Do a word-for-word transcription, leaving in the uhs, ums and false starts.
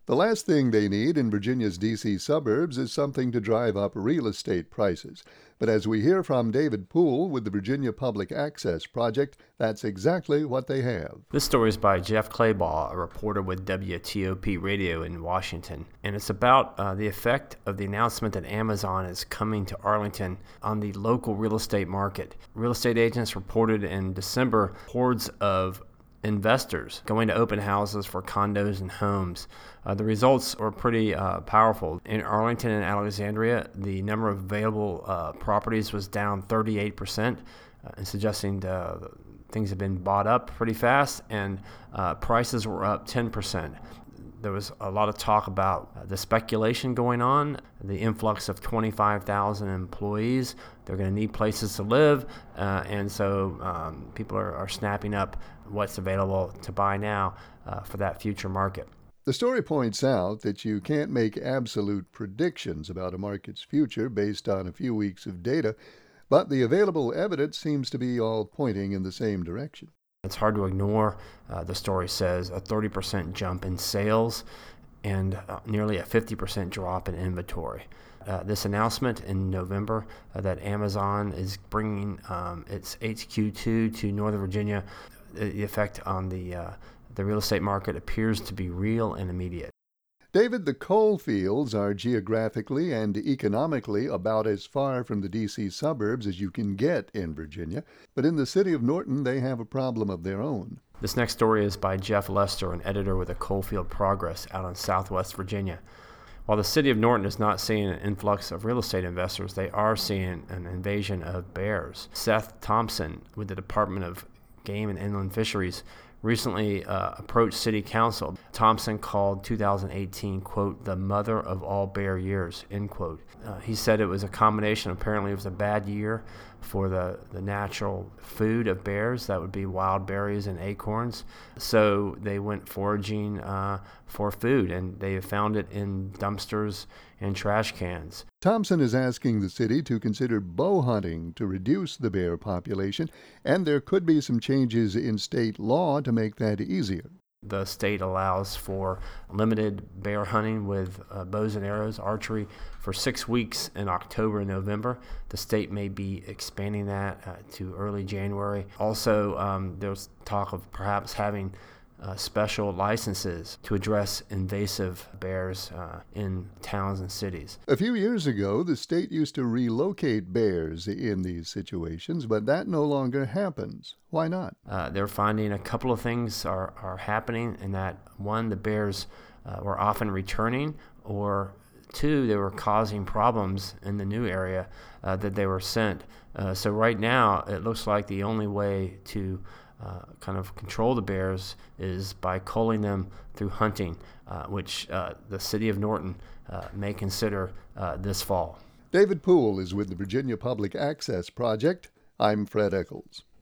The last thing they need in Virginia's D C suburbs is something to drive up real estate prices. But as we hear from David Poole with the Virginia Public Access Project, that's exactly what they have. This story is by Jeff Claybaugh, a reporter with W T O P Radio in Washington. And it's about uh, the effect of the announcement that Amazon is coming to Arlington on the local real estate market. Real estate agents reported in December hordes of investors going to open houses for condos and homes. Uh, the results were pretty uh, powerful. In Arlington and Alexandria, the number of available uh, properties was down thirty-eight percent, uh, suggesting uh, things have been bought up pretty fast, and uh, prices were up ten percent. There was a lot of talk about uh, the speculation going on, the influx of twenty-five thousand employees. They're going to need places to live, uh, and so um, people are, are snapping up what's available to buy now uh, for that future market. The story points out that you can't make absolute predictions about a market's future based on a few weeks of data, but the available evidence seems to be all pointing in the same direction. It's hard to ignore, uh, the story says, a thirty percent jump in sales and uh, nearly a fifty percent drop in inventory. Uh, this announcement in November uh, that Amazon is bringing um, its H Q two to Northern Virginia, the effect on the uh, the real estate market appears to be real and immediate. David, the coal fields are geographically and economically about as far from the D C suburbs as you can get in Virginia, but in the city of Norton they have a problem of their own. This next story is by Jeff Lester, an editor with the Coalfield Progress out in Southwest Virginia. While the city of Norton is not seeing an influx of real estate investors, they are seeing an invasion of bears. Seth Thompson with the Department of Game and Inland Fisheries recently uh, approached City Council. Thompson called two thousand eighteen, quote, the mother of all bear years, end quote. Uh, he said it was a combination. Apparently it was a bad year for the, the natural food of bears. That would be wild berries and acorns. So they went foraging uh, for food, and they found it in dumpsters and trash cans. Thompson is asking the city to consider bow hunting to reduce the bear population, and there could be some changes in state law to make that easier. The state allows for limited bear hunting with uh, bows and arrows, archery, for six weeks in October and November. The state may be expanding that uh, to early January. Also, um, there's talk of perhaps having Uh, special licenses to address invasive bears uh, in towns and cities. A few years ago, the state used to relocate bears in these situations, but that no longer happens. Why not? Uh, they're finding a couple of things are, are happening, in that, one, the bears uh, were often returning, or two, they were causing problems in the new area uh, that they were sent. Uh, so right now, it looks like the only way to Uh, kind of control the bears is by culling them through hunting, uh, which uh, the city of Norton uh, may consider uh, this fall. David Poole is with the Virginia Public Access Project. I'm Fred Eccles.